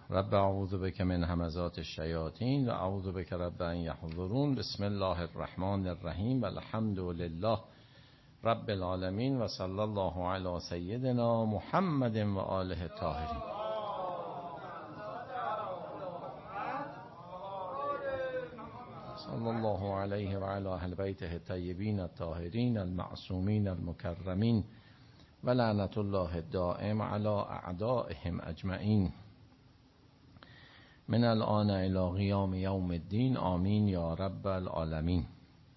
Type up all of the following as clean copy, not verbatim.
رب اعوذ بک من همزات الشیاطین و اعوذ بک رب ان یحضرون. بسم الله الرحمن الرحیم و الحمد لله رب العالمین و صلی الله علی سیدنا محمد و آله الطاهرین. صلی الله علیه و علی اهل بیته الطیبین الطاهرین المعصومین المکرمین و لعنت الله الدائم علی اعدائهم اجمعین من الآن الی قیام یوم الدین. آمین یا رب العالمین.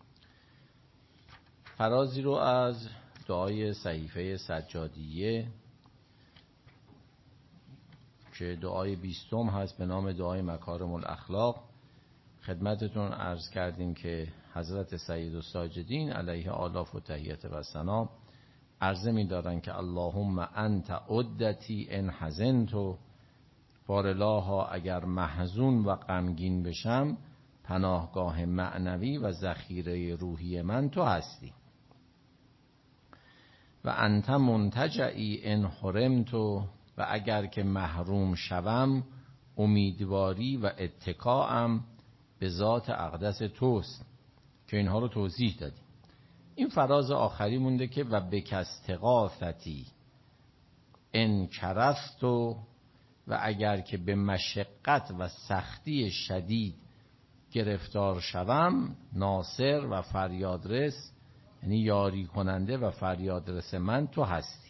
فرازی رو از دعای صحیفه سجادیه که دعای 20 هست به نام دعای مکارم الاخلاق خدمتتون عرض کردیم که حضرت سید الساجدین علیه آلاف و تحیت و ثنا عرضه می دارن که اللهم انت عدتی ان حزنت. بارالها اگر محزون و غمگین بشم پناهگاه معنوی و ذخیره روحی من تو هستی. و انت منتجعی ان حرمت. و اگر که محروم شوم امیدواری و اتکاام به ذات اقدس توست که اینها رو توضیح دادیم. این فراز آخری مونده که و بکستغاثتی ان کرست. و اگر که به مشقت و سختی شدید گرفتار شوم ناصر و فریادرس، یعنی یاری کننده و فریادرس من تو هستی.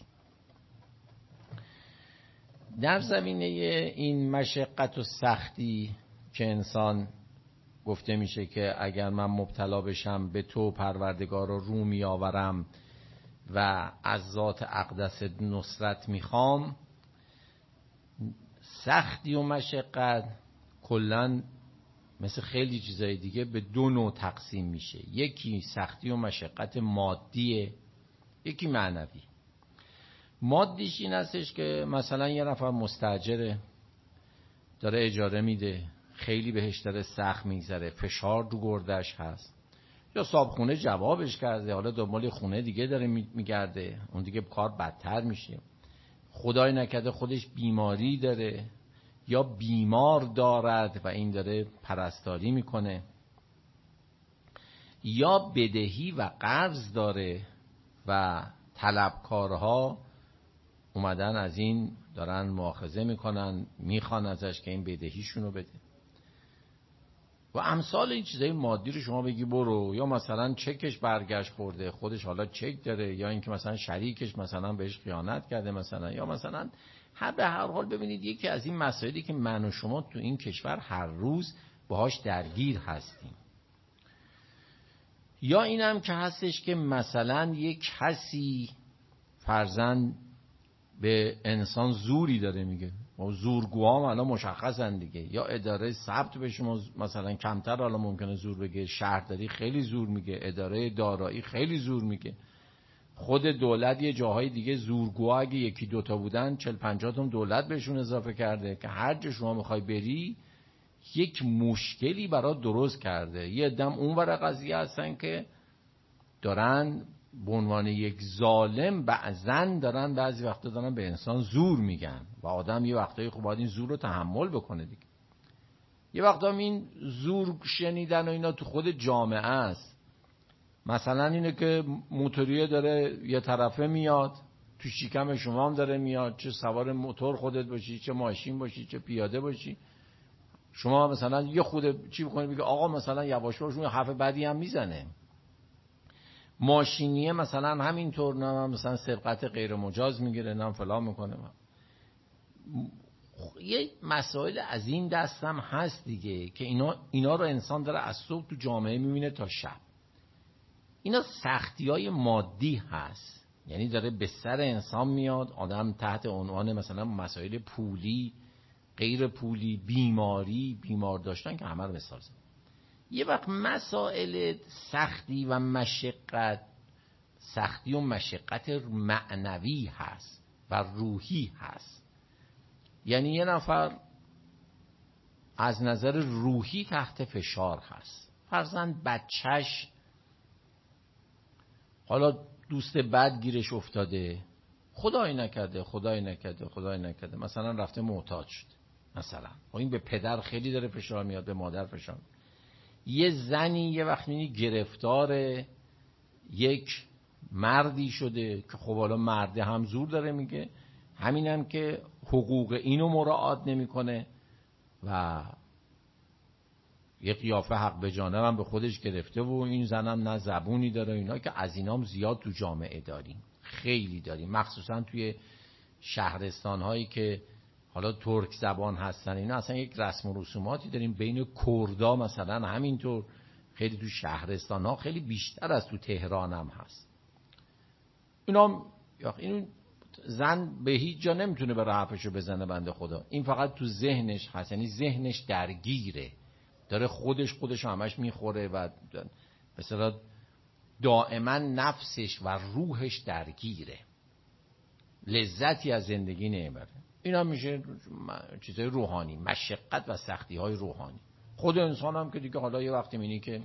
در زمینه این مشقت و سختی که انسان گفته میشه که اگر من مبتلا بشم به تو پروردگار رو می آورم و از ذات اقدس نصرت میخوام. سختی و مشقت کلن مثل خیلی چیزای دیگه به دو نوع تقسیم میشه. یکی سختی و مشقت مادیه، یکی معنوی. مادیش این هستش که مثلا یه نفر مستاجره داره اجاره میده، خیلی بهش داره سخت میگذره، فشار رو گردش هست، یا صاحب جوابش کرده حالا دنبال خونه دیگه داره میگرده، اون دیگه کار بدتر میشه. خدای نکرده خودش بیماری داره یا بیمار دارد و این داره پرستاری میکنه، یا بدهی و قرض داره و طلبکارها اومدن از این دارن مؤاخذه میکنن، میخوان ازش که این بدهیشونو بده و امثال این چیزای مادی رو شما بگی برو. یا مثلا چکش برگشت خورده، خودش حالا چک داره، یا اینکه مثلا شریکش مثلا بهش خیانت کرده مثلا، یا مثلا به هر حال ببینید یکی از این مسائلی که من و شما تو این کشور هر روز باهاش درگیر هستیم. یا اینم که هستش که مثلا یک کسی فرضاً به انسان زوری داره میگه و زورگوام الان مشخصن دیگه، یا اداره ثبت به شما مثلا کمتر حالا ممکنه زور بگه، شهرداری خیلی زور میگه، اداره دارایی خیلی زور میگه، خود دولت یه جاهای دیگه زورگوها اگه یکی دوتا بودن 40-50 تا دولت بهشون اضافه کرده که هر جا شما میخوای بری یک مشکلی برات درست کرده. یه دم اون ور قضیه هستن که دارن به عنوان یک ظالم بعضن دارن بعضی وقتا دارن به انسان زور میگن و آدم یه وقتایی خب باید این زور رو تحمل بکنه دیگه. یه وقتا این زور شنیدن و اینا تو خود جامعه است. مثلا اینه که موتوریه داره یه طرفه میاد تو شکم شما هم داره میاد، چه سوار موتور خودت باشی، چه ماشین باشی، چه پیاده باشی، شما مثلا یه خود چی بکنید بگه آقا مثلا یواش باش، اون حرف بدی هم میزنه. ماشینیه مثلا همینطور، نه مثلا سرقت غیر مجاز میگیره، نه فلان میکنه. یه مسائل از این دستم هست دیگه که اینا رو انسان داره از صبح تو جامعه میبینه تا شب. اینا سختی‌های مادی هست، یعنی داره به سر انسان میاد. آدم تحت عنوان مثلا مسائل پولی، غیر پولی، بیماری، بیمار داشتن که همه رو مثال زدم. یه وقت مسائل سختی و مشقت، سختی و مشقت معنوی هست و روحی هست. یعنی یه نفر از نظر روحی تحت فشار هست، فرضاً بچهش حالا دوست بد گیرش افتاده، خدای نکرده مثلا رفته معتاد شد، مثلا این به پدر خیلی داره فشار میاد، به مادر فشار میاد. یه زنی یه وقت می‌بینی گرفتار یک مردی شده که خب حالا مرده هم زور داره میگه، همینم که حقوق اینو مراعات نمیکنه و یه قیافه حق به جانب هم به خودش گرفته و این زنم نه زبونی داره. اینا که از اینام زیاد تو جامعه داریم، خیلی داریم، مخصوصا توی شهرستان هایی که حالا ترک زبان هستن. اینا اصلا یک رسم و رسوماتی داریم بین کردا مثلا، همینطور خیلی تو شهرستان ها خیلی بیشتر از تو تهران هم هست. اینو زن به هیچ جا نمیتونه برای حرفشو بزنه بنده خدا، این فقط تو ذهنش هست، یعنی ذهنش درگیره، داره خودش همش میخوره و مثلا دائما نفسش و روحش درگیره، لذتی از زندگی نمیبره. اینا میشه چیزای روحانی، مشقت و سختی های روحانی. خود انسان هم که دیگه حالا یه وقتی میبینی که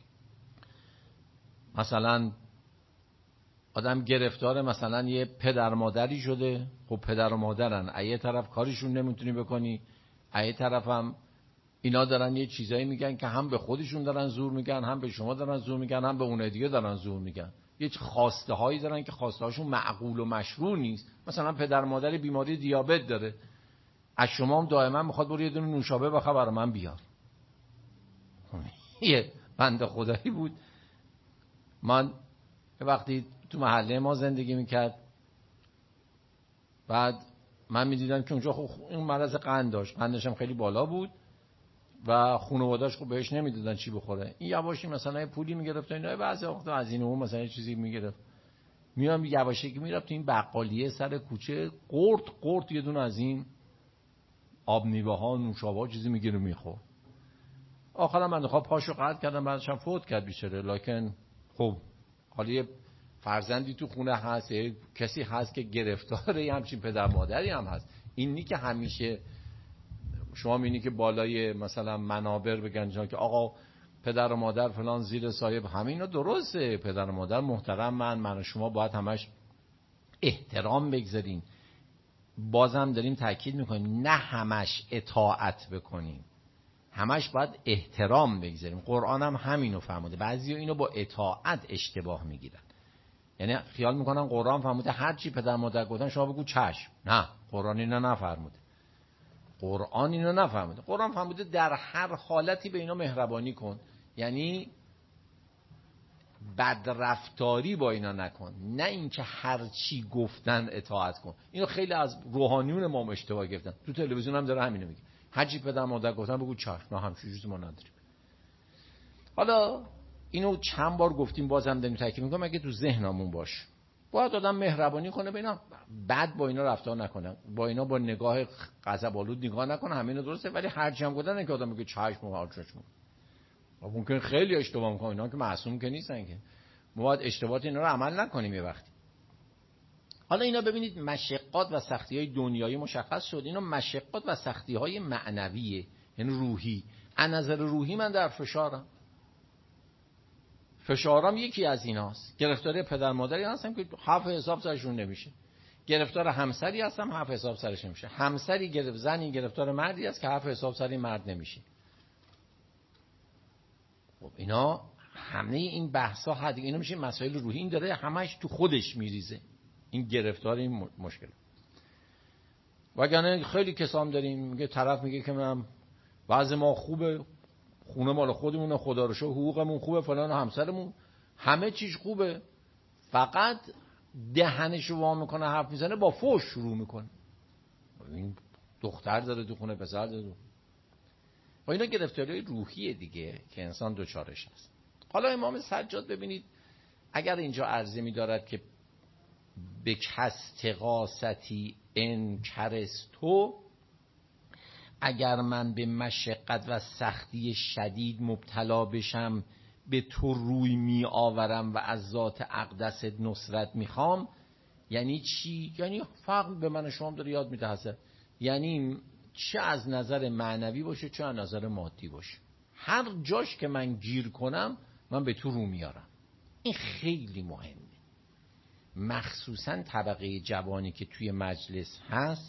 مثلا آدم گرفتار مثلا یه پدر مادری شده، خب پدر و مادرن، یه طرف کاریشون نمیتونی بکنی، یه طرف هم اینا دارن یه چیزایی میگن که هم به خودشون دارن زور میگن، هم به شما دارن زور میگن، هم به اون دیگه دارن زور میگن. یه خواسته هایی دارن که خواسته هاشون معقول و مشروع نیست. مثلا پدر مادر بیماری دیابت داره، از شما هم دائما میخواد برو یه دونه نوشابه بخر برای من بیار. یه بنده خدایی بود، من وقتی تو محله ما زندگی میکرد، بعد من میدیدم که اونجا خب این مرض قند داشت، قندش هم خیلی بالا بود و خانواده‌اش خب بهش نمیدادن چی بخوره. این یواشی مثلا پولی میگرفت اینا، بعضی وقتا از این اون مثلا چیزی میگرفت، میام یواشی که میرفت این بقالیه سر کوچه، قرط یه دونه از این آب میوه ها نوشابه چیزی میگیره میخورد. آخرام من خب پاشو قطع کردم، بعدش هم فوت کرد بیچاره. لکن خب حالا یه فرزندی تو خونه هست، کسی هست که گرفتاره همچین پدر مادری هم هست. اینی که همیشه شما می‌بینی که بالای مثلا منابر بگن که آقا پدر و مادر فلان زیر سایه، همینا درسته، پدر و مادر محترم، من و شما باید همش احترام بگذاریم. بازم داریم تاکید میکنیم نه همش اطاعت بکنیم، همش باید احترام بگذاریم. قرآن هم همینو فرموده. بعضیا اینو با اطاعت اشتباه میگیرن، یعنی خیال میکنن قرآن فرموده هر چی پدر مادر گفتن شما بگو چشم. نه، قرآن اینو نفرموده. قرآن فرموده در هر حالتی به اینا مهربانی کن، یعنی بدرفتاری با اینا نکن، نه اینکه هر چی گفتن اطاعت کن. اینو خیلی از روحانیون ما اشتباه گرفتن. تو تلویزیون هم داره همینو میگه، هر چی پدر مادر گفتن بگو چشم. نه، همچین چیزی ما نداریم. حالا اینو چند بار گفتیم، بازم داریم تاکید میکنم اگه تو ذهنمون باشه. باید آدم مهربانی کنه به اینا، بد با اینا رفتار نکنه، با اینا با نگاه غضب‌آلود نگاه نکنه. همین درسته، ولی هر چی هم گفتن که آدم میگه چشم و چشم. ممکن خیلی اشتباه میکنن، اینا که معصوم که نیستن که. ما باید اشتباهات اینا رو عمل نکنیم یه وقتی. حالا اینا ببینید مشقات و سختی‌های دنیایی مشخص شد، اینا مشقات و سختی‌های معنویه، یعنی روحی. از نظر روحی من در فشارم یکی از ایناست. گرفتاری پدر مادری هستم که حرف حساب سرشون نمیشه، گرفتار همسری هستم حرف حساب سرش نمیشه، همسری زنی گرفتار مردی است که حرف حساب سر این مرد نمیشه. خب اینا همه این بحثا هست، اینا میشه مسائل روحی. این داره همش تو خودش میریزه، این گرفتار این مشکل. وگرنه خیلی کسام داریم، میگه طرف میگه که من وضع ما خوبه، خونه مال خودمونه، خدا رو شکر حقوقمون خوبه، فلان، همسرمون همه چیز خوبه، فقط دهنشو وا میکنه حرف میزنه، با فحش شروع میکنه. این دختر داره تو خونه، پسر داره. و اینا گرفتاری روحیه دیگه که انسان دوچارش هست. حالا امام سجاد ببینید اگر اینجا عرضه می‌دارد که به کاستغاثتی ان کرستو، اگر من به مشقت و سختی شدید مبتلا بشم به تو روی می آورم و از ذات اقدست نصرت میخوام. یعنی چی؟ یعنی فقط به من شما داره یاد میده حضرت، یعنی چه از نظر معنوی باشه چه از نظر مادی باشه، هر جاش که من گیر کنم من به تو رو میارم. این خیلی مهمه، مخصوصا طبقه جوانی که توی مجلس هست.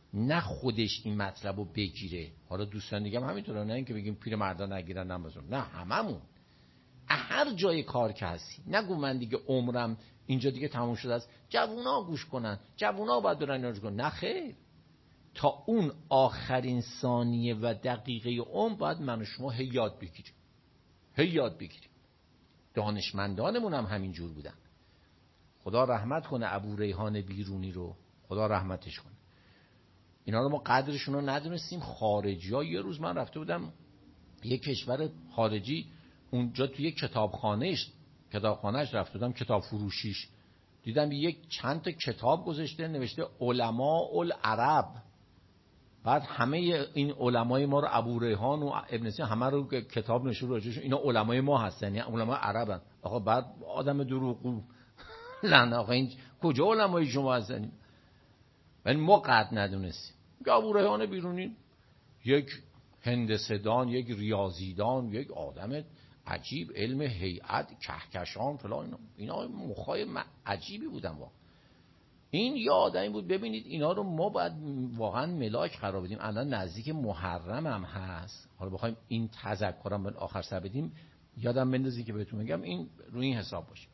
نه خودش این مطلب رو بگیره. حالا دوستان دیگه هم همینطوره، نه اینکه بگیم پیر مردان نگیرن نمازون، نه هممون هر جای کار که هستی نگو من دیگه عمرم اینجا دیگه تموم شده است، جوونا گوش کنن، جوونا باید برن اینو کنن. نه خیر، تا اون آخرین ثانیه و دقیقه عمر باید من و شما هی یاد بگیریم. دانشمندانمون هم همین جور بودن. خدا رحمت کنه ابو ریحان بیرونی رو، خدا رحمتش کنه. اینا رو ما قدرشون رو ندونستیم. خارجی‌ها، یه روز من رفته بودم یه کشور خارجی، اونجا توی یک کتابخانهش رفته بودم، کتاب فروشیش، دیدم یک چند تا کتاب گذاشته نوشته علماء العرب. بعد همه این علمای ما رو ابو ریحان و ابن سینا همه رو کتاب نشون راجعشون، اینا علمای ما هستن، یعنی علمای عربن. آقا بعد آدم دروغگو لعنت، آقا این کجا علمای شما هستن؟ ولی ما قد ندونستیم که ابو ریحان بیرونی یک هندسه‌دان، یک ریاضیدان، یک آدم عجیب، علم هیئت، کهکشان فلان، اینا مخای عجیبی بودن واقعا. این یه آدمی بود. ببینید اینا رو ما باید واقعا ملاک قرار بدیم. الان نزدیک محرم هم هست، حالا بخوایم این تذکرم به آخر سر بدیم، یادم بندازی که بهتون میگم این روی این حساب باشه.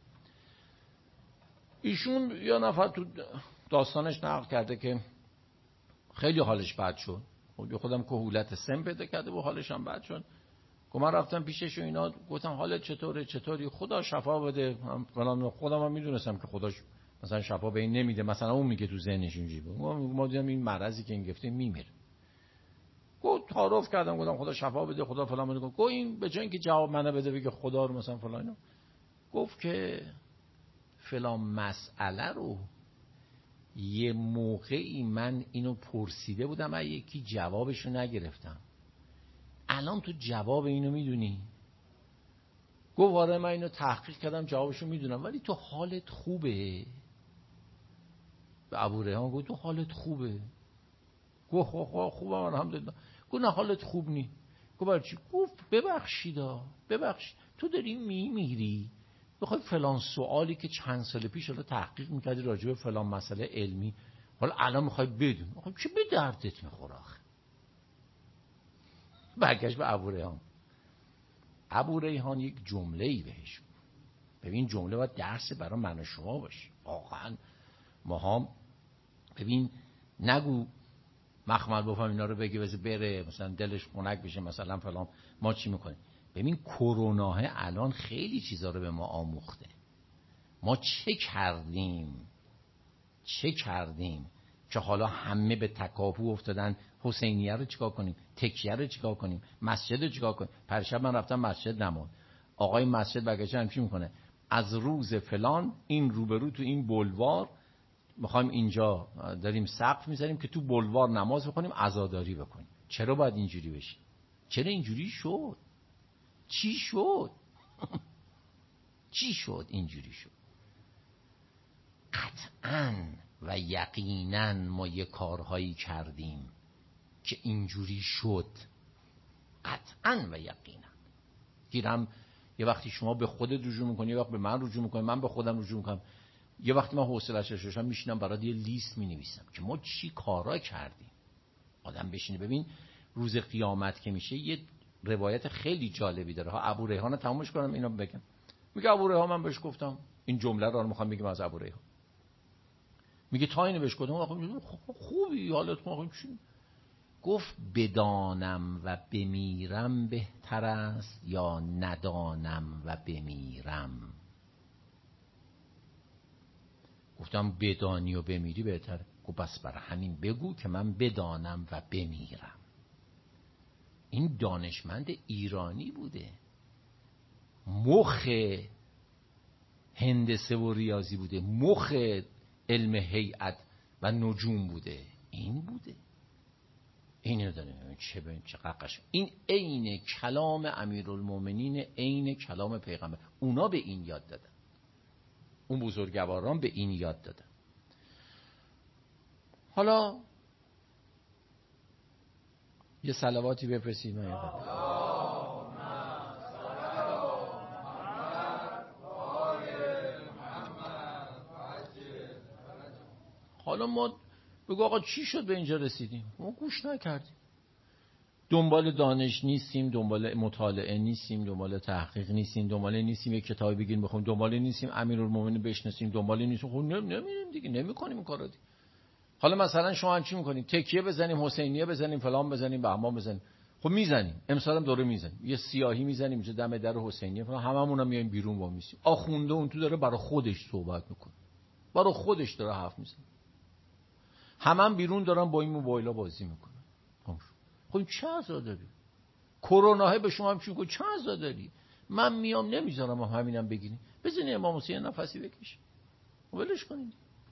ایشون یه نفر تو داستانش نقل کرده که خیلی حالش بد شد، خودم کهولت سن پیدا کرده و حالش هم بد شد. من رفتم پیشش و اینا، گفتم حالت چطوری؟ خدا شفا بده فلان. خودم هم میدونستم که خداش مثلا شفا به این نمیده، مثلا اون میگه تو ذهنش اینجوری بود. ما دیدم این مرضی که این گفته میمیره. گفت تعارف کردم، گفتم خدا شفا بده، خدا فلان بده. گفت این به جای اینکه جواب منو بده بگه خدا رو مثلا فلان اینا، گفت که فلان مسئله رو یه موقعی من اینو پرسیده بودم، من یکی جوابشو نگرفتم، الان تو جواب اینو میدونی؟ گفت آره من اینو تحقیق کردم جوابشو میدونم، ولی تو حالت خوبه؟ به ابو ریحان گفت تو حالت خوبه؟ گفت خوبم الحمدلله. گفت نه حالت خوب نی. گفت برای چی؟ گفت ببخشید تو داری میمیری، بخوای فلان سوالی که چند سال پیش حالا تحقیق میکردی راجع به فلان مسئله علمی، حالا الان میخوای بدون، چه به دردت میخوره آخه؟ برگشت به ابو ریحان. ابو ریحان یک جمله‌ای بهش، ببین جمله باید درس برای من و شما باشه واقعا. ما ببین نگو مخمل بفهم اینا رو بگی بره مثلا دلش خنک بشه مثلا فلان، ما چی میکنیم؟ ببین کرونا الان خیلی چیزا رو به ما آموخته. ما چه کردیم که حالا همه به تکاپو افتادن؟ حسینیه رو چیکار کنیم؟ تکیه رو چیکار کنیم؟ مسجد رو چیکار کنیم؟ پرشب من رفتم مسجد نماز، آقای مسجد برگشته همچی میکنه، از روز فلان این روبرو تو این بلوار میخوایم اینجا داریم سقف میذاریم که تو بلوار نماز بخونیم عزاداری بکنیم. چرا باید اینجوری بشه؟ چرا اینجوری شد؟ چی شد اینجوری شد؟ قطعاً و یقیناً ما یه کارهایی کردیم که اینجوری شد، قطعاً و یقیناً. گیرم یه وقتی شما به خودت رجوع میکنی، یه وقت به من رجوع میکنی، من به خودم رجوع میکنم، یه وقتی من حوصله‌اش داشتم میشینم برات یه لیست مینویسم که ما چی کارا کردیم. آدم بشینه ببین روز قیامت که میشه. یه روایت خیلی جالبی داره ها. ابو ریحان تمومش کنم اینو بگم. میگه ابو ریحان من بهش گفتم این جمله رو میخوام بگم از ابو ریحان. میگه تا اینو بهش گفتم خوبی حالت خوبه چی؟ گفت بدانم و بمیرم بهتر است یا ندانم و بمیرم؟ گفتم بدانی و بمیری بهتره. گفت بس برای همین بگو که من بدانم و بمیرم. این دانشمند ایرانی بوده، مخ هندسه و ریاضی بوده، مخ علم هیئت و نجوم بوده. این بوده. این رو داریم چه ققش. این عین کلام امیرالمومنین، عین کلام پیغمبر. اونا به این یاد دادن، اون بزرگواران به این یاد دادن. حالا یه صلواتی بفرستید. من حالا ما بگو آقا چی شد به اینجا رسیدیم؟ ما گوش نکردیم. دنبال دانش نیستیم، دنبال مطالعه نیستیم، دنبال تحقیق نیستیم، دنبال نیستیم یک کتابی بگیریم بخونیم، دنبال نیستیم امیرالمومنین بشناسیم، دنبال نیستیم خب نمیریم دیگه، نمی‌کنیم این کارا دیگه. حالا مثلا شما چی می‌کنید؟ تکیه بزنیم، حسینیه بزنیم، فلان بزنیم، بهمان بزنیم. خب میزنیم، امسال هم دوره میزنیم، یه سیاهی میزنیم اینجا دم در حسینیه، هممون هم میایم بیرون با میسیم. آخونده اون تو داره برای خودش صحبت میکنه، برای خودش داره حرف میزنه، همم بیرون دارن با این موبایلا بازی میکنن. خب چه عزاداری؟ کرونا به شما هم چی میگه؟ چه عزاداری؟ من میام نمیذارم همینم بگیریم، بزنین امام حسین نفسی بکشه، ولش کنین.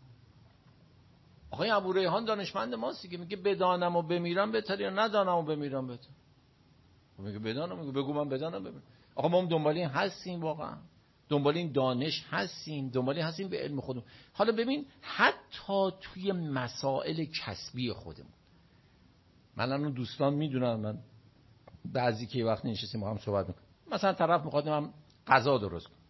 آقای ابوریحان دانشمند ماست که میگه بدانم و بمیرم بهتره یا ندانم و بمیرم بهتره؟ میگه بدانم، میگه بگو من بدانم بمیرم. آقا ما هم دنبال این هستیم، واقعا دنبال این دانش هستیم، دنبال این هستیم به علم خودمون. حالا ببین حتی توی مسائل کسبی خودمون، من الان دوستان میدونن من بعضی که وقت نشستیم ما هم صحبت میکنیم، مثلا طرف میخواد من غذا درست کنم،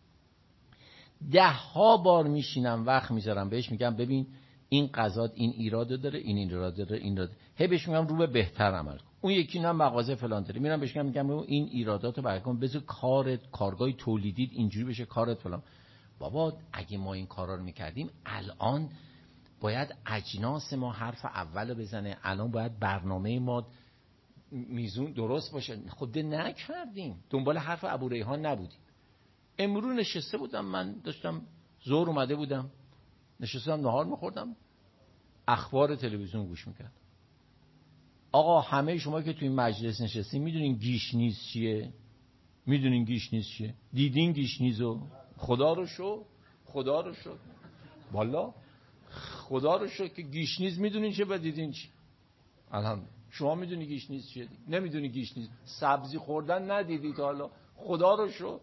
10 بار میشینم وقت میذارم بهش میگم ببین این غذا این ایراد داره، این ایراد داره، این ایراد، هی بهش میگم رو به بهتر عمل کن. اون یکی نه مغازه فلان داره، میرم بهش میگم این ایراداتو برکن، بذار کارگاه تولیدیت اینجوری بشه، کارت فلان. بابا اگه ما این کارا رو میکردیم الان باید اجناس ما حرف اولو بزنه، الان باید برنامه ما میزون درست باشه. خود نکردیم، دنبال حرف ابوریحان نبودیم. امروز نشسته بودم، من داشتم ظهر اومده بودم نشستم نهار میخوردم، اخبار تلویزیون گوش میکردم. آقا همه شما که توی این مجلس نشستین میدونین گیشنیز چیه؟ میدونین گیشنیز چیه؟ دیدین گیشنیزو؟ خدا رو شو والا خدا رو شو که گیشنیز میدونین چه و دیدین چی. الحمدلله شما میدونی گیشنیز چیه؟ نمیدونی گیشنیز، سبزی خوردن ندیدی تا حالا؟ خدا رو شو.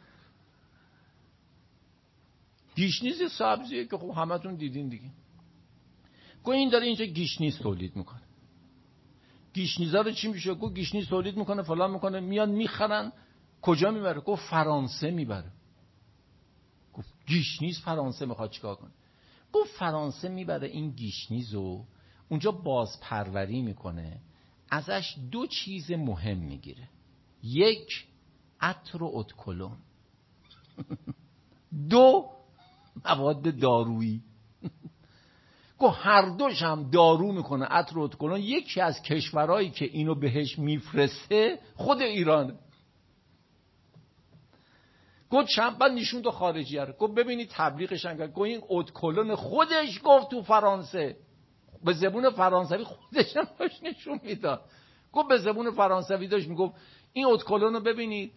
گیشنیز سبزیه که خب همتون دیدین دیگه. گو این داره اینجا گیشنیز تولید میکنه. گیشنیزا رو چی میشه؟ گو گیشنیز تولید میکنه فلان میکنه، میان میخرن. کجا میبره؟ گو فرانسه میبره. گفت گیشنیز فرانسه میخواد چیکار کنه؟ گو فرانسه میبره این گیشنیزو اونجا بازپروری میکنه، ازش 2 چیز مهم میگیره، 1 عطر و ادکلون 2 مواد دارویی. گو هر دوش هم دارو میکنه، عطر و ادکلون. یکی از کشورهایی که اینو بهش میفرسته خود ایرانه. گو چند بعد نشون تو خارجی هره. گو ببینید تبلیغش هم کرد. گو این ادکلون خودش گفت تو فرانسه به زبون فرانسوی خودش هم باش نشون میداد. گو به زبون فرانسوی داشت میگفت این ادکلون رو ببینید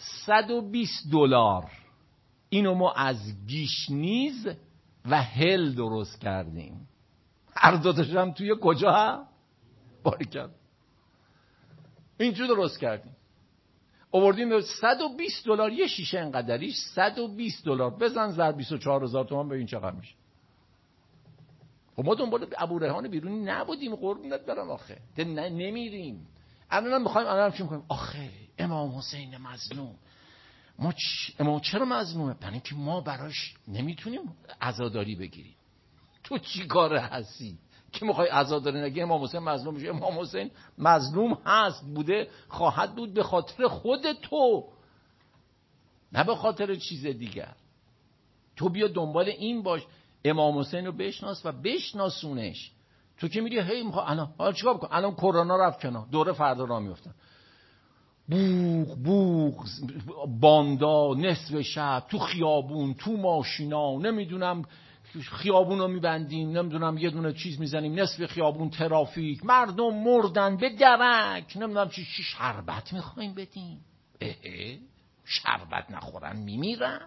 $120 اینو ما از گیشنیز و هل درست کردیم. هر دوتاش هم توی کجا هم؟ باریکن اینجور درست کردیم. آوردیم $120 یه شیشه انقدریش $120 بزن ضرب 24,000 تومان به این چقدر میشه. خب ما دنبال ابوریحان بیرونی نبودیم، قربونت برم آخه. نمیریم. الان میخوایم الان چی میکنیم؟ آخه امام حسین مظلوم. امام چرا مظلومه؟ برای اینکه ما براش نمیتونیم عزاداری بگیریم. تو چی کاره هستی که میخوای عزاداری نگی؟ امام حسین مظلوم میشه. امام حسین مظلوم هست، بوده، خواهد بود به خاطر خود تو، نه به خاطر چیز دیگر. تو بیا دنبال این باش، امام حسین رو بشناس و بشناسونش. تو که میگی هی میخوای الان چیکار بکن؟ الان کرونا رفت کنار، دوره فردا راه میافتن، بوق باندا نصف شب تو خیابون، تو ماشینا، نمیدونم خیابونو میبندیم، نمیدونم یه دونه چیز میزنیم نصف خیابون ترافیک، مردم مردن به درک، نمیدونم چی شربت میخوایم بدیم. شربت نخورن میمیرن.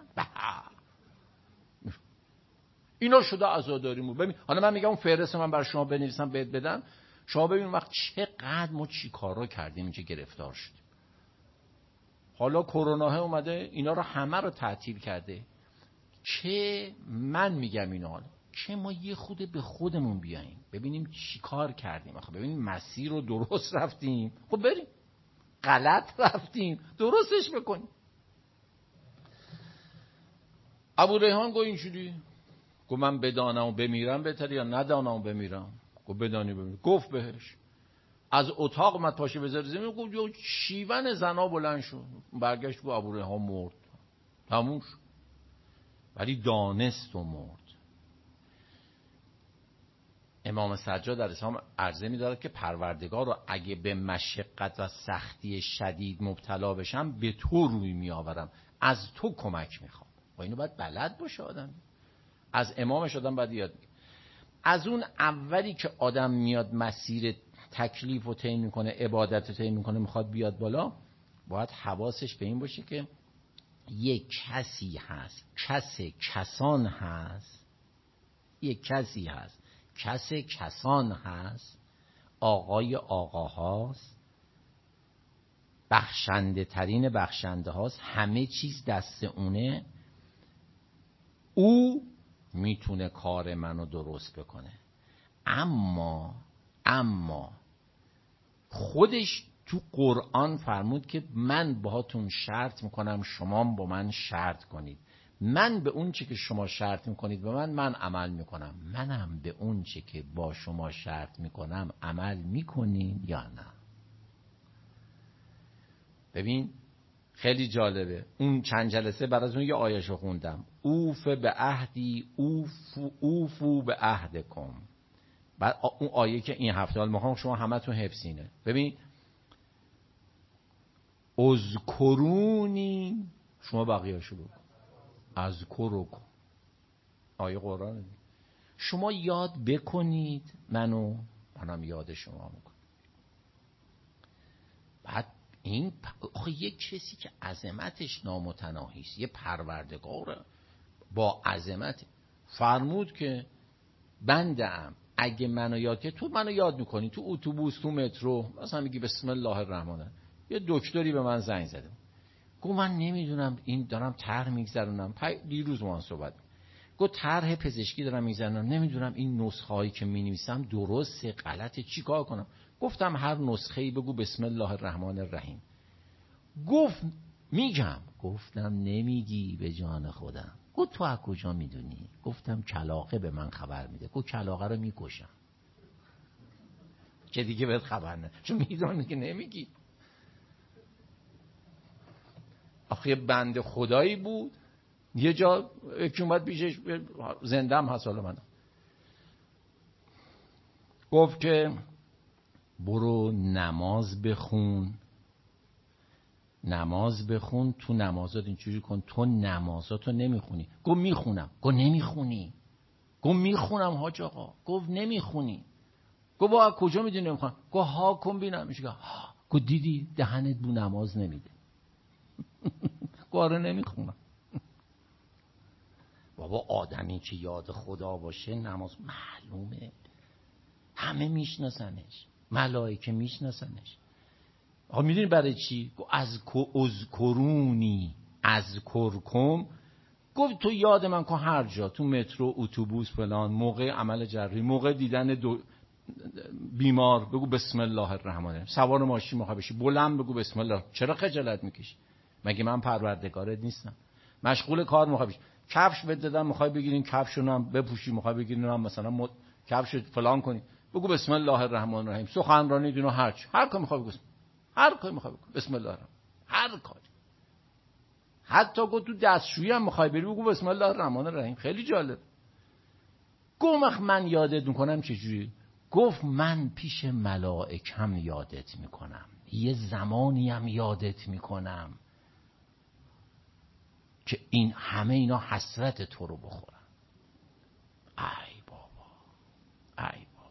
اینا شده عزاداریمون. ببین حالا من میگم اون فهرست من برای شما بنویسم بهت بدم، شما ببین وقت چقدر ما چی کارا کردیم اینجا گرفتار شدیم. حالا کرونا اومده اینا رو همه رو تعطیل کرده. که من میگم اینا، حالا که ما یه خود به خودمون بیاییم ببینیم چی کار کردیم. آخه ببینیم مسیر رو درست رفتیم، خب بریم. غلط رفتیم، درستش بکنیم. ابوریحان گو اینجوری گو من بدانم و بمیرم بهتره یا ندانم و بمیرم. گفت بدانی ببین. گفت بهش از اتاق اومد پاشه بذاره زمین. گفت شیون زنا بلند شد، برگشت گفت ابو ریحان مرد، تموم شد. ولی دانست و مرد. امام سجاد علیه السلام عرضه می‌دارد که پروردگار رو اگه به مشقت و سختی شدید مبتلا بشم به تو روی میآورم، از تو کمک میخوام. و اینو باید بلد باشه آدم. از امامش آدم باید یاد بگیره. از اون اولی که آدم میاد مسیر تکلیف رو طی میکنه، عبادت رو طی میکنه، میخواد بیاد بالا، باید حواسش به این باشه که یک کسی هست، کسان هست، یک کسی هست، کسان هست، آقای آقاهاست، بخشنده ترین بخشنده هاست، همه چیز دست اونه. او میتونه کار منو درست بکنه. اما خودش تو قرآن فرمود که من باهاتون شرط میکنم، شما با من شرط کنید. من به اون چه که شما شرط میکنید به من عمل میکنم. منم به اون چه که با شما شرط میکنم عمل میکنین یا نه؟ ببین خیلی جالبه. اون چند جلسه براتون یه آیه‌شو خوندم. اوف به عهدی اوفو به عهدکم. بعد اون آیه که این هفته حال میخوام شما همتون حفظینه. ببین اذکرونی، شما بقیه‌اشو بگو. اذکرکم. آیه قرآن. شما یاد بکنید منم یاد شما میکنم. بعد این آخه یک کسی که عظمتش نامتناهی است، یه پروردگار با عظمت، فرمود که بنده‌ام اگه منو یاد که تو منو یاد میکنی، تو اتوبوس، تو مترو، مثلا میگی بسم الله الرحمن الرحیم. یه دکتری به من زنگ زده، گفت من نمیدونم این دارم طرح میگذرونم، دیروز ما صحبت، گفت طرح پزشکی دارم میگذرونم، نمیدونم این نسخه هایی که مینویسم درسته غلطه، چیکار کنم؟ گفتم هر نسخه‌ای بگو بسم الله الرحمن الرحیم. گفت میگم. گفتم نمیگی به جان خودم. گفت تو از کجا میدونی؟ گفتم کلاغه به من خبر میده. گفت کلاغه رو میکشم که دیگه بهت خبر نه، چون میدونی که نمیگی. آخه بنده خدایی بود یه جا یکی اومد پیشش، زنده هم هست حالا من، گفت که برو نماز بخون، تو نمازات اینجوری کن، تو نمازاتو نمیخونی. گفت میخونم. گفت نمیخونی. گفت میخونم حاج آقا. گفت نمیخونی. گفت با کجا میدونی نمیخونم؟ گفت ها کن بینم. میشه ها. گفت دیدی دهنت بو نماز نمیده. گفت آره نمیخونم. بابا آدمی که یاد خدا باشه نماز معلومه، همه میشناسنش، ملائکه میشناسنش. آقا میدونی برای چی؟ از اذکرونی اذکرکم. گفت تو یاد من کن هر جا، تو مترو، اتوبوس، فلان، موقع عمل جراحی، موقع دیدن بیمار بگو بسم الله الرحمن الرحیم. سوار ماشین میخوای بشی بلند بگو بسم الله. چرا خجالت میکشی؟ مگه من پروردگارت نیستم؟ مشغول کار میخوای بشی، کفش بد دادم میخوای بگیرین کفشونو هم بپوشی، میخوای بگیرین هم مثلا کفش فلان کنی، بگو بسم الله الرحمن الرحیم. سخنرانی دینو هر کاری میخوای بگو، هر کاری میخوای بگو بسم الله الرحمن، هر کاری. حتی گفت تو دستشویی هم میخوای بری بگو بسم الله الرحمن الرحیم. خیلی جالب. گفت من یادت میکنم چجوری؟ گفت من پیش ملائکم یادت میکنم، یه زمانی هم یادت میکنم که این همه اینا حسرت تو رو بخورن. ای بابا، ای بابا،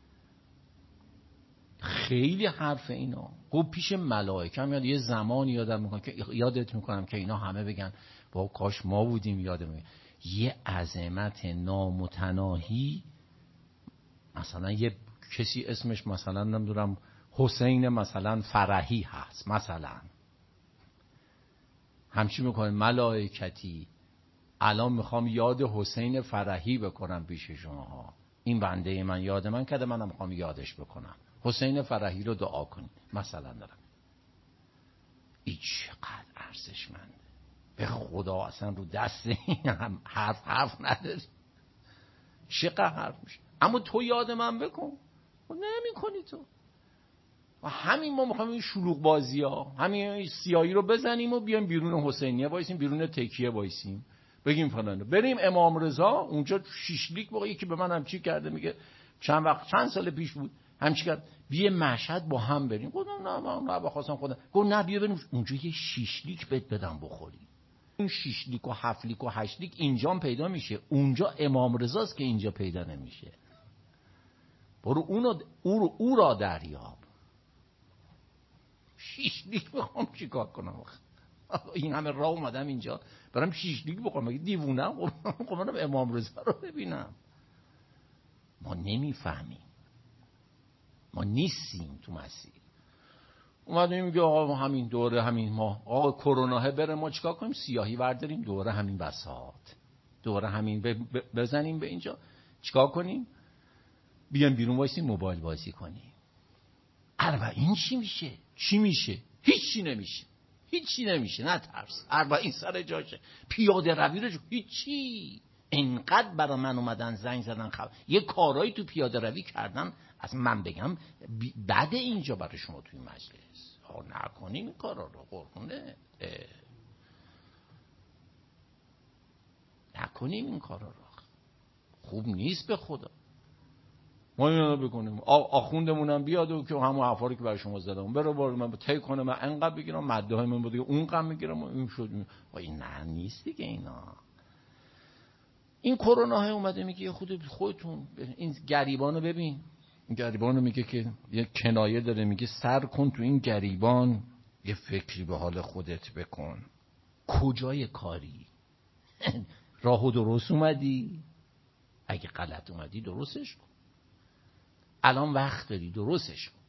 خیلی حرف اینا. گفت پیش ملائکم یاد، یه زمانی یادم میکنم که یادت میکنم که اینا همه بگن با کاش ما بودیم یادمون. یه عظمت نامتناهی. مثلا یه کسی اسمش مثلا نمیدونم حسین مثلا فرحی هست، مثلا همچی میکنه ملائکتی الان میخوام یاد حسین فرحی بکنم پیش شماها، این بنده من یاد من کرده، منم میخوام یادش بکنم، حسین فرحی رو دعا کنید مثلا. دارم این چقدر ارزشمنده به خدا، اصلا رو دست این هم حرف نداری. چقدر حرف میشه. اما تو یاد من بکن. نمی کنی تو. و همین ما میخوایم این شلوغ بازی ها، همین سیاهی رو بزنیم و بیایم بیرون حسینیه وایسیم، بیرون تکیه وایسیم، بگیم فلانه، بریم امام رضا اونجا شیشلیک با یکی به من هم چی کرده، میگه چند سال پیش بود همچی کرد، بیه مشهد با هم بریم. گفتم نه من بخواستم خودم. گفت نه بیا بریم اونجا یه شیشلیک بهت بدم بخوری. اون شیشلیک و هفتلیک و هشتلیک اینجا هم پیدا میشه، اونجا امام رضاست که اینجا پیدا نمیشه. برو او را دریاب. شیشلیک بخوام چیکار کنم؟ این همه راه اومدم اینجا برام شیشلیک بخوام، مگه دیوونم؟ خب منم امام رضا رو ببینم. ما نمیفهمیم، ما نیستیم تو مسیر. اومدیم میگه آقا همین دوره همین ما آقا کرونا بره ما چیکار کنیم؟ سیاهی ورداریم دوره همین بساط، دوره همین بزنیم به اینجا، چیکار کنیم؟ بیام بیرون وایسیم موبایل بازی کنیم. این چی میشه؟ چی میشه؟ هیچی نمیشه، هیچی نمیشه، نترس. 40 سر جاشه. پیاده روی رو هیچی. انقدر برای من اومدن زنگ زدن یه کارایی تو پیاده روی کردن، از من بگم بعد اینجا برای شما توی مجلس نکنیم این کارا رو، قربونه نکنیم این کارا رو، خوب نیست به خدا. ما اینا رو بکنیم. آخوندمونم بیاد و که همون حرفایی که برای شما زدم بره بار من طی کنه، من انقدر بگیرم مدهای من بود اون قم میگیرم و این شد. این نه نیست دیگه. این کرونا اومده میگه خودتون این گریبانو ببین. این گریبانو میگه که یه کنایه داره، میگه سر کن تو این گریبان یه فکری به حال خودت بکن. کجای کاری؟ راهو درست اومدی؟ اگه غلط اومدی درستش کن. الان وقت داری درستش کن.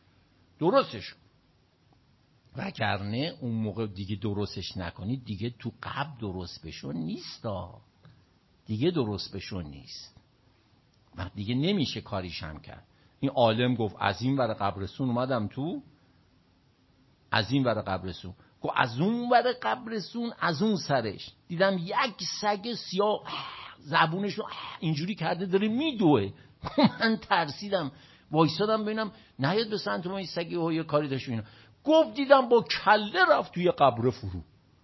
وگرنه اون موقع دیگه درستش نکنی دیگه تو قبل درست بشون نیستا. دیگه درست بشون نیست. وقت دیگه نمیشه کاریش هم کرد. این عالم گفت از این ور قبرستون اومدم تو، از این ور قبرستون گفت از اون ور قبرستون از اون سرش دیدم یک سگ سیاه زبونشو اینجوری کرده داره میدوه. من ترسیدم وایسادم ببینم نیاد به سمت ما این سگی و یه کاری داشت اینا. گفت دیدم با کله رفت توی قبر فرو.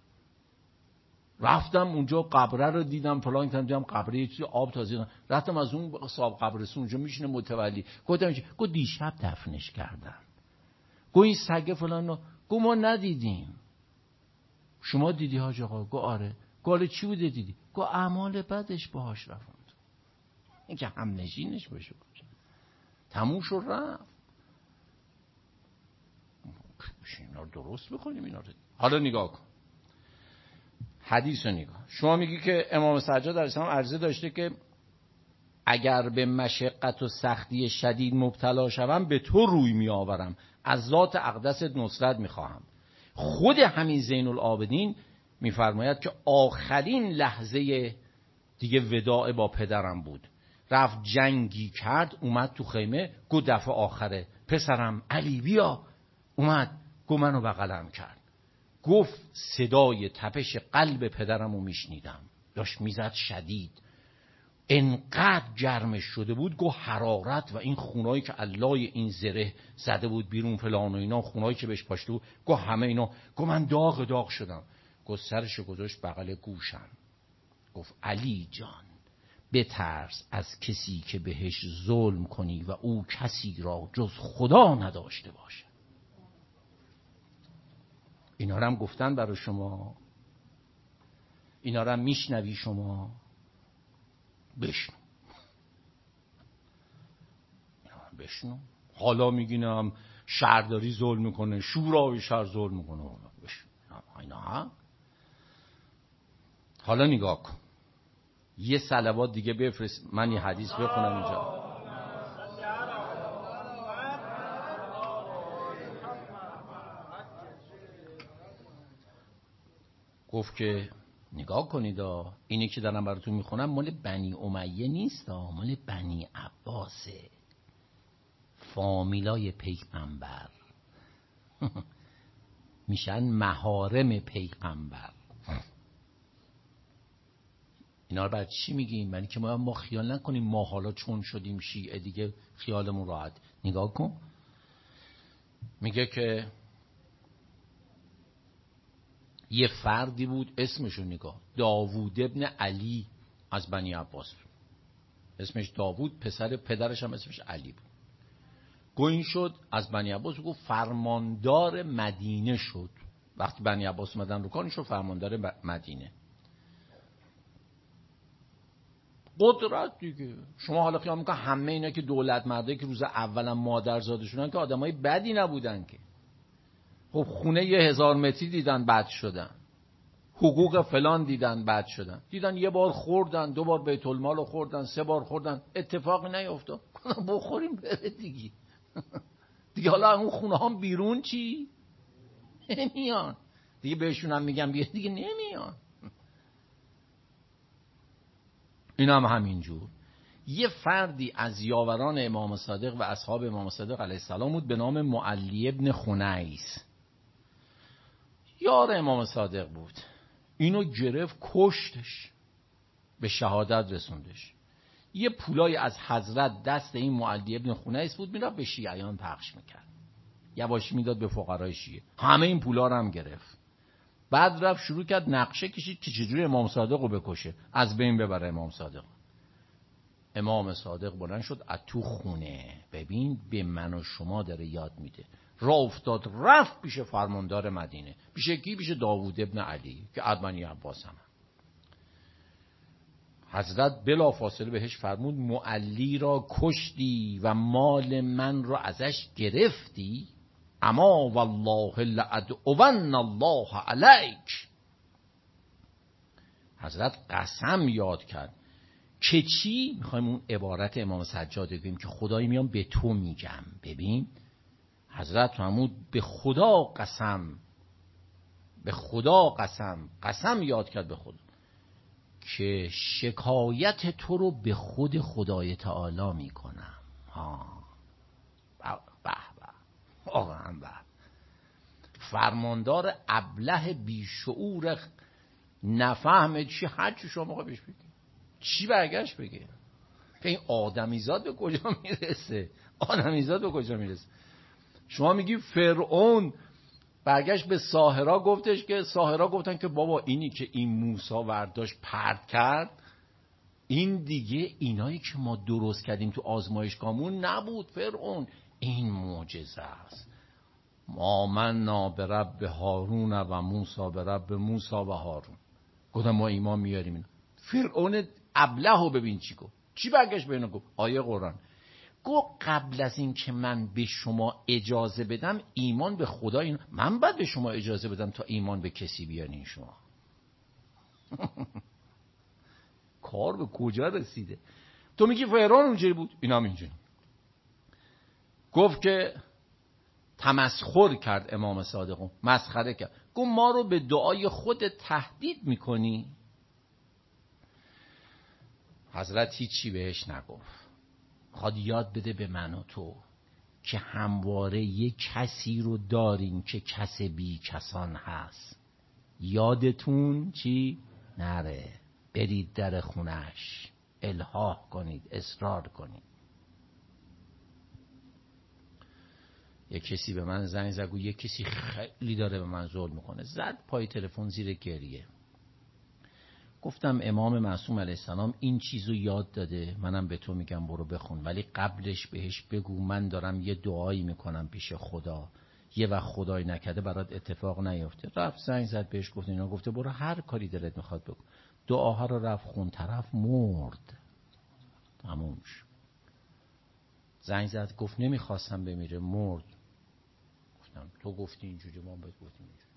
رفتم اونجا قبره رو دیدم فلان کردم، دیدم قبره یه چیز آب تازه. رفتم از اون صاحب قبرستون اونجا میشینه متولی. گفتم دیشب دفنش کردن. گفت این سگ فلان رو گفت ما ندیدیم. شما دیدی حاج آقا؟ گفت آره. گفت چی بوده دیدی؟ گفت اعمال بدش باهاش رفت. این که هم نشینش باشه تموم شد رفت. اینا رو درست بکنیم اینا رو. حالا نگاه کن حدیث رو نگاه. شما میگی که امام سجاد علیه السلام عرضه داشته که اگر به مشقت و سختی شدید مبتلا شوم به تو روی می آورم، از ذات اقدست نصرت میخواهم. خود همین زین العابدین میفرماید که آخرین لحظه دیگه وداع با پدرم بود، رفت جنگی کرد، اومد تو خیمه، گفت دفعه آخره پسرم علی بیا. اومد گفت منو بغلم کرد، گفت صدای تپش قلب پدرم رو میشنیدم، داشت میزد شدید، انقدر گرمش شده بود. گفت حرارت و این خونایی که علای این زره زده بود بیرون فلان و اینا، خونایی که بهش پاشته بود، گفت همه اینا. گفت من داغ شدم. گفت سرشو گذاشت بغل گوشم، گفت علی جان بترس از کسی که بهش ظلم کنی و او کسی را جز خدا نداشته باشه. اینا رو هم گفتن برای شما، اینا رو هم میشنوی شما، بشنو. حالا میگینم شهرداری ظلم میکنه، شورای شهر ظلم میکنه، بشنو اینا ها. حالا نگاه کن یه صلوات دیگه بفرست، من یه حدیث بخونم اینجا. گفت که نگاه کنید اینی که دارم براتون میخونم مال بنی امیه نیست، مال بنی عباسه، فامیلای پیغمبر میشن محارم پیغمبر. اینا رو برای چی میگیم؟ یعنی که ما خیال نکنیم ما حالا چون شدیم شیعه دیگه خیالمون راحت. نگاه کن، میگه که یه فردی بود اسمشو نگاه، داوود ابن علی از بنی عباس، اسمش داوود، پدرش هم اسمش علی بود. گوین شد از بنی عباس، گفت فرماندار مدینه شد. وقتی بنی عباس اومدن رو کارش شد فرماندار مدینه. قدرت دیگه. شما حالا خیال میکنه همه اینا که دولت مرده که روز اولم مادرزاده شدن که آدمای بدی نبودن که. خب خونه 1000 متری دیدن بد شدن، حقوق فلان دیدن بد شدن، دیدن یه بار خوردن، 2 بار بیت المال رو خوردن، 3 بار خوردن، اتفاقی نیفتاد. بخوریم بره دیگه. دیگه حالا اون خونه هم بیرون چی؟ نمیان دیگه. بهشون هم میگم بیا دیگه، نمیان. این هم همینجور. یه فردی از یاوران امام صادق و اصحاب امام صادق علیه السلام بود به نام معلی ابن خنیس. یار امام صادق بود. اینو گرفت کشتش، به شهادت رسوندش. یه پولای از حضرت دست این معلی ابن خنیس بود، میرفت به شیعیان پخش میکرد، یواشی میداد به فقرای شیعه. همه این پولا رو هم گرفت. بعد رفت شروع کرد نقشه کشید که چجوری امام صادق رو بکشه، از بین ببره امام صادق. امام صادق بلند شد از تو خونه، ببین به من و شما داره یاد میده. راه افتاد رفت پیش فرماندار مدینه. پیش کی؟ پیش داوود ابن علی که بنی عباس هم. حضرت بلا فاصله بهش فرمود معلی را کشتی و مال من را ازش گرفتی، اما والله لأدعون الله علیک. حضرت قسم یاد کرد که چی؟ میخوایم اون عبارت امام سجاد بگیم که خدای میام به تو میگم. ببین حضرت فرمود به خدا قسم، به خدا قسم، قسم یاد کرد به خدا که شکایت تو رو به خود خدای تعالی میکنم. واقعا فرماندار ابله بیشعور نفهمه چی، هرچی شما موقع بهش بگی چی برگشت بگه که این آدمیزاد به کجا میرسه. آدمیزاد به کجا میرسه؟ شما میگی فرعون برگشت به ساحرا گفتش که ساحرا گفتن که بابا اینی که این موسی ورداشت پرت کرد، این دیگه اینایی که ما درست کردیم تو آزمایشگاهمون نبود فرعون، این معجزه است. آمنا برب هارون و موسی برب موسی و هارون. گفتم ما ایمان میاریم اینا. فرعون ابله رو ببین چی گفت، چی برگشت به اینا گفت؟ آیه قرآن گفت قبل از این که من به شما اجازه بدم ایمان به خدا این، من بعد به شما اجازه بدم تا ایمان به کسی بیارین شما. کار به کجا رسیده؟ تو میگی فرعون اونجوری بود، اینا هم اینجوری. گفت که تمسخر کرد امام صادق، مسخره کرد. گفت ما رو به دعای خود تهدید میکنی؟ حضرت هیچی بهش نگفت. خواهد یاد بده به من و تو که همواره یک کسی رو داریم که کس بی کسان هست. یادتون چی؟ نره برید در خونش الحاح کنید، اصرار کنید. یک کسی به من زنگ زد گفت یک کسی خیلی داره به من ظلم میکنه. زد پای تلفن زیر گریه. گفتم امام معصوم علیه السلام این چیزو یاد داده، منم به تو میگم برو بخون، ولی قبلش بهش بگو من دارم یه دعایی میکنم پیش خدا، یه وقت خدای نکرده برات اتفاق نیفته. رفت زنگ زد بهش گفت اینا، گفته برو هر کاری دلت میخواد بگو. دعاها رو رفت خون، طرف مرد. تموم شد. زنگ زد گفت نمیخواستم بمیره، مرد. گفتم تو گفتی اینجوری، ما بهت گفتیم اینجوری.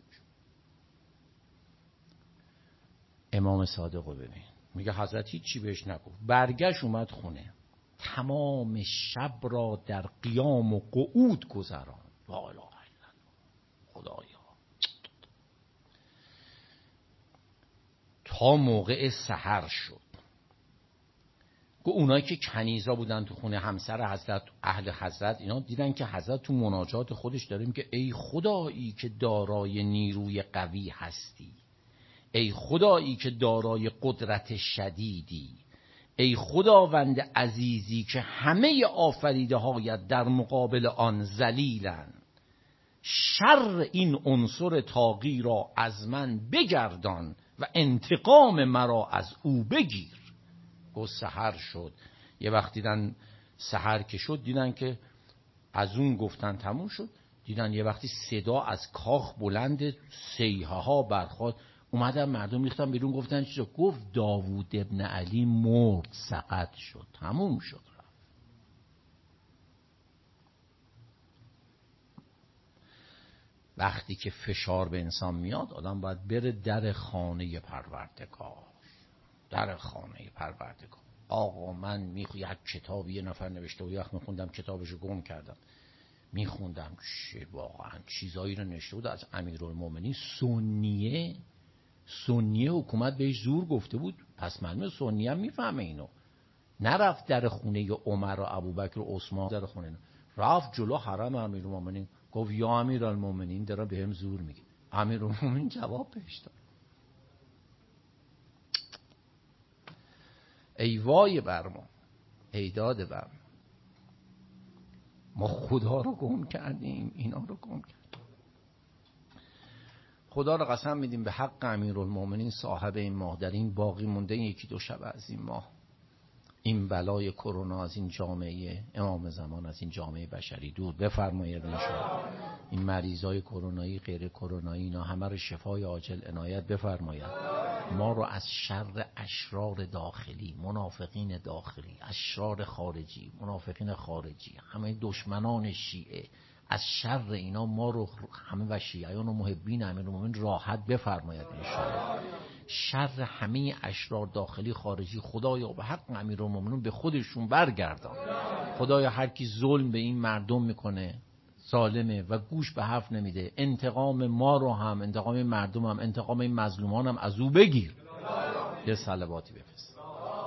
امام صادق رو ببین، میگه حضرت هیچی بهش نگفت. برگشت اومد خونه، تمام شب را در قیام و قعود گذران. لا اله الا الله. خدایا تا موقع سحر شد. اونایی که کنیزا بودن تو خونه همسر حضرت، اهل حضرت، اینا دیدن که حضرت تو مناجات خودش داریم که ای خدایی که دارای نیروی قوی هستی، ای خدایی که دارای قدرت شدیدی، ای خداوند عزیزی که همه آفریده هایت در مقابل آن ذلیلند، شر این عنصر طاغی را از من بگردان و انتقام مرا از او بگیر. گفت سحر شد. یه وقت دیدن سحر که شد، دیدن که از اون گفتن تموم شد، دیدن یه وقتی صدا از کاخ بلند، سیحه ها برخواد، اومدن مردم ریختن بیرون، گفتن چیزا؟ گفت داوود ابن علی مرد، سقط شد، تموم شد. وقتی که فشار به انسان میاد، آدم باید بره در خانه پروردگار. در خانه پروردگار. آقا من یک کتابی یه نفر نوشته و یه وقت میخوندم کتابشو گم کردم، میخوندم چه واقعا چیزایی رو نوشته بود از امیرالمومنین. سنیه حکومت بهش زور گفته بود، پس معلومه سنیه هم میفهمه اینو. نرفت در خونه عمر و ابوبکر و عثمان، در خونه اینو رفت جلو حرم امیرالمومنین، گفت یا امیرالمومنین داره بهم زور میگه. امیرالمومنین جواب بهش داد. ای وای بر ما، ای داده بر ما خدا رو گم کردیم، اینا رو گم کردیم. خدا رو قسم میدیم به حق امیرالمومنین صاحب این ماه، در این باقی مونده یکی دو شب از این ماه، این بلای کرونا از این جامعه امام زمان، از این جامعه بشری دور بفرمایید انشاءالله. این مریضای کرونایی غیر کرونایی اینا همه رو شفای عاجل عنایت بفرماید. ما رو از شر اشرار داخلی، منافقین داخلی، اشرار خارجی، منافقین خارجی، همه دشمنان شیعه، از شر اینا ما رو همه و شیعیان و محبین امیرالمومنین راحت بفرماید انشاءالله. شر همه اشرار داخلی خارجی خدایا به حق امیرالمومنین به خودشون برگردان. خدایا هر کی ظلم به این مردم میکنه ظالمه و گوش به حرف نمیده، انتقام ما رو هم، انتقام مردم هم، انتقام این مظلومان هم از او بگیر. یه صلواتی بفرست.